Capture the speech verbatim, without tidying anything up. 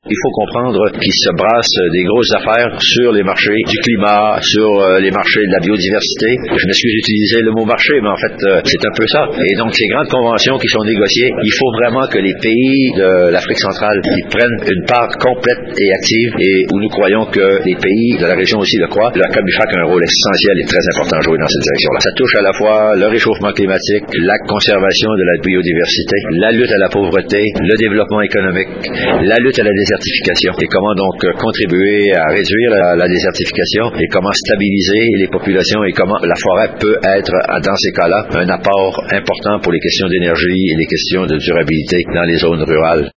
Il faut comprendre qu'il se brasse des grosses affaires sur les marchés du climat, sur les marchés de la biodiversité. Je m'excuse d'utiliser le mot marché, mais en fait, c'est un peu ça. Et donc, ces grandes conventions qui sont négociées, il faut vraiment que les pays de l'Afrique centrale y prennent une part complète et active, et où nous croyons que les pays de la région aussi le croient. La COMIFAC a un rôle essentiel et très important à jouer dans cette direction-là. Ça touche à la fois le réchauffement climatique, la conservation de la biodiversité, la lutte à la pauvreté, le développement économique, la lutte à la désertification, et comment donc contribuer à réduire la, la désertification et comment stabiliser les populations et comment la forêt peut être, dans ces cas-là, un apport important pour les questions d'énergie et les questions de durabilité dans les zones rurales.